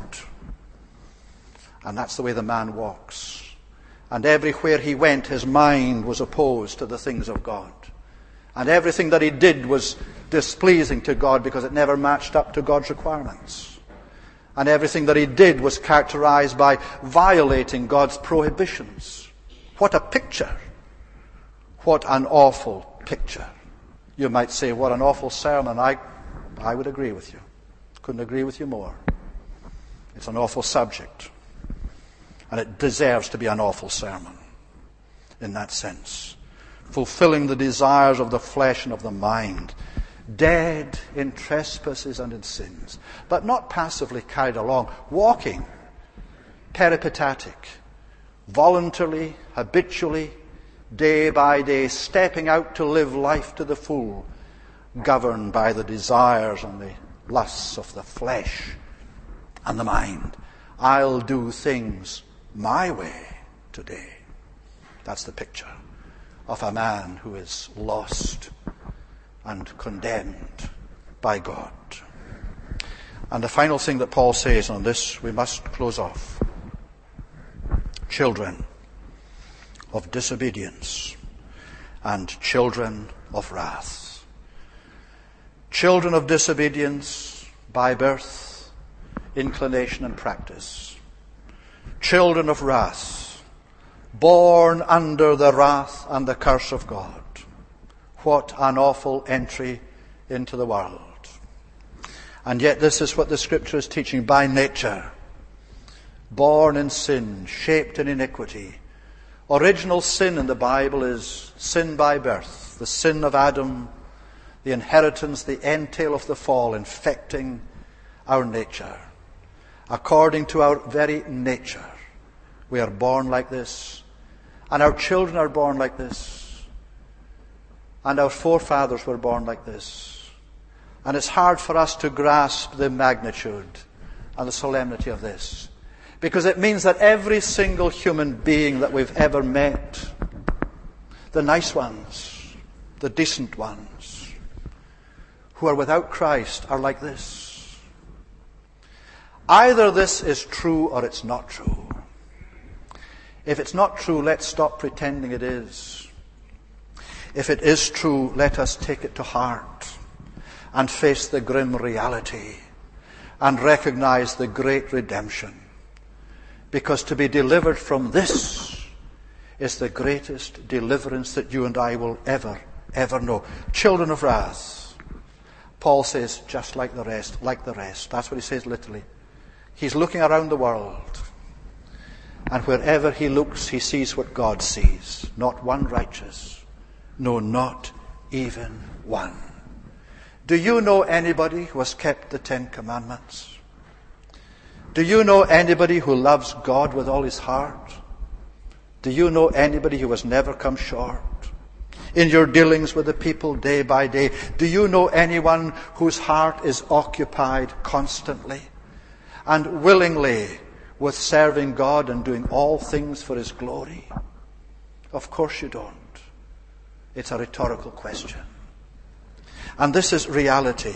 And that's the way the man walks. And everywhere he went, his mind was opposed to the things of God. And everything that he did was displeasing to God because it never matched up to God's requirements. And everything that he did was characterized by violating God's prohibitions. What a picture. What an awful picture. You might say, what an awful sermon. I, I would agree with you. Couldn't agree with you more. It's an awful subject. And it deserves to be an awful sermon in that sense. Fulfilling the desires of the flesh and of the mind. Dead in trespasses and in sins. But not passively carried along. Walking. Peripatetic. Voluntarily, habitually, day by day, stepping out to live life to the full. Governed by the desires and the lusts of the flesh and the mind. I'll do things my way today. That's the picture of a man who is lost and condemned by God. And the final thing that Paul says on this, we must close off. Children of disobedience and children of wrath. Children of disobedience by birth, inclination and practice. Children of wrath, born under the wrath and the curse of God. What an awful entry into the world. And yet this is what the Scripture is teaching by nature. Born in sin, shaped in iniquity. Original sin in the Bible is sin by birth. The sin of Adam, the inheritance, the entail of the fall infecting our nature. According to our very nature, we are born like this. And our children are born like this. And our forefathers were born like this. And it's hard for us to grasp the magnitude and the solemnity of this. Because it means that every single human being that we've ever met, the nice ones, the decent ones, who are without Christ are like this. Either this is true or it's not true. If it's not true, let's stop pretending it is. If it is true, let us take it to heart and face the grim reality and recognize the great redemption. Because to be delivered from this is the greatest deliverance that you and I will ever, ever know. Children of wrath. Paul says, just like the rest, like the rest. That's what he says literally. He's looking around the world. And wherever he looks, he sees what God sees. Not one righteous. No, not even one. Do you know anybody who has kept the Ten Commandments? Do you know anybody who loves God with all his heart? Do you know anybody who has never come short? In your dealings with the people day by day, do you know anyone whose heart is occupied constantly and willingly with serving God and doing all things for his glory? Of course you don't. It's a rhetorical question. And this is reality.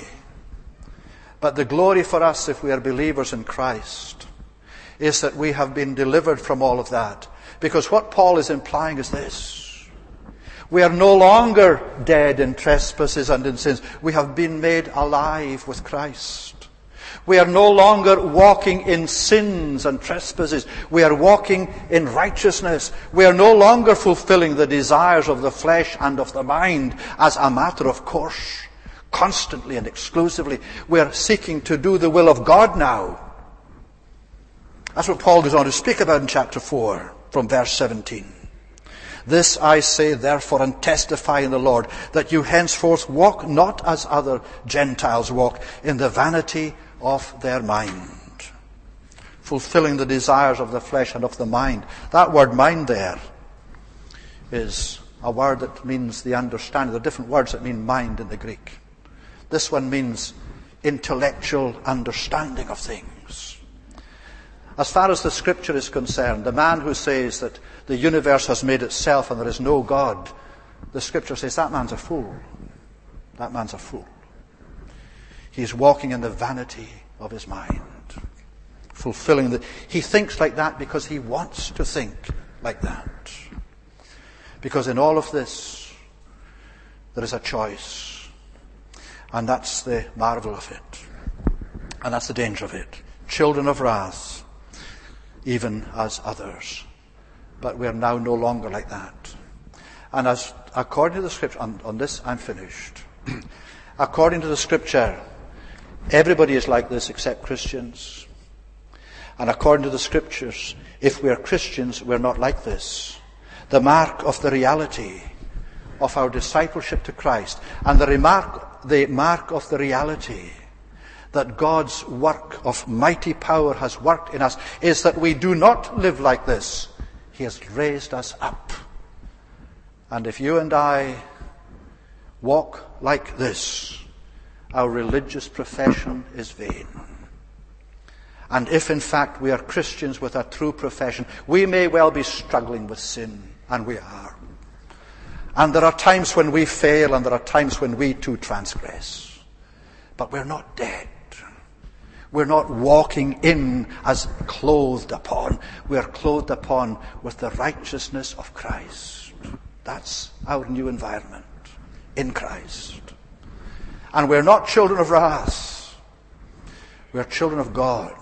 But the glory for us, if we are believers in Christ, is that we have been delivered from all of that. Because what Paul is implying is this. We are no longer dead in trespasses and in sins. We have been made alive with Christ. We are no longer walking in sins and trespasses. We are walking in righteousness. We are no longer fulfilling the desires of the flesh and of the mind as a matter of course, constantly and exclusively. We are seeking to do the will of God now. That's what Paul goes on to speak about in chapter four, from verse seventeen. This I say, therefore, and testify in the Lord, that you henceforth walk not as other Gentiles walk, in the vanity of their mind, fulfilling the desires of the flesh and of the mind. That word mind there is a word that means the understanding. There are different words that mean mind in the Greek. This one means intellectual understanding of things. As far as the Scripture is concerned, the man who says that the universe has made itself and there is no God, the Scripture says that man's a fool. That man's a fool. He's walking in the vanity of his mind, fulfilling the... He thinks like that because he wants to think like that. Because in all of this, there is a choice. And that's the marvel of it. And that's the danger of it. Children of wrath, even as others. But we are now no longer like that. And as according to the Scripture, on, on this I'm finished. According to the Scripture, everybody is like this except Christians. And according to the Scriptures, if we are Christians, we're not like this. The mark of the reality of our discipleship to Christ, and the remark, the mark of the reality that God's work of mighty power has worked in us, is that we do not live like this. He has raised us up. And if you and I walk like this, our religious profession is vain. And if in fact we are Christians with a true profession, we may well be struggling with sin, and we are. And there are times when we fail, and there are times when we too transgress. But we're not dead. We're not walking in as clothed upon. We are clothed upon with the righteousness of Christ. That's our new environment, in Christ. And we're not children of wrath. We're children of God.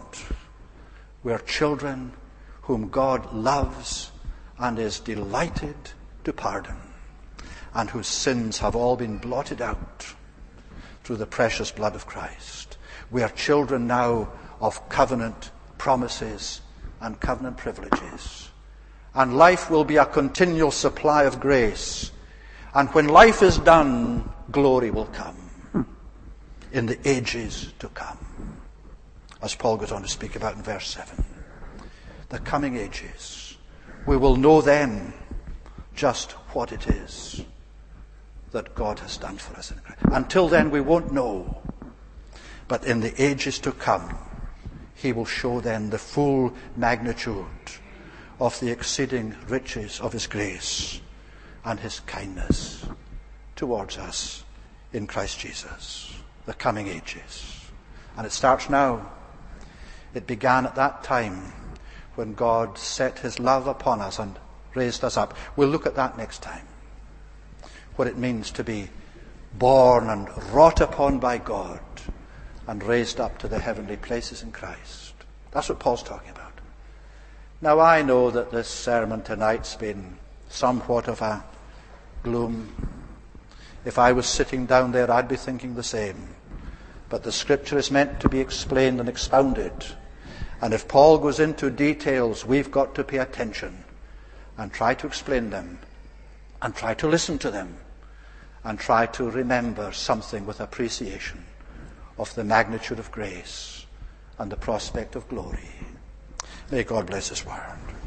We're children whom God loves and is delighted to pardon, and whose sins have all been blotted out through the precious blood of Christ. We are children now of covenant promises and covenant privileges. And life will be a continual supply of grace. And when life is done, glory will come in the ages to come. As Paul goes on to speak about in verse seven. The coming ages. We will know then just what it is that God has done for us in Christ. Until then, we won't know. But in the ages to come, he will show then the full magnitude of the exceeding riches of his grace and his kindness towards us in Christ Jesus. The coming ages. And it starts now. It began at that time when God set his love upon us and raised us up. We'll look at that next time. What it means to be born and wrought upon by God and raised up to the heavenly places in Christ. That's what Paul's talking about. Now I know that this sermon tonight's been somewhat of a gloom. If I was sitting down there, I'd be thinking the same. But the Scripture is meant to be explained and expounded. And if Paul goes into details, we've got to pay attention and try to explain them and try to listen to them and try to remember something with appreciation of the magnitude of grace and the prospect of glory. May God bless his word.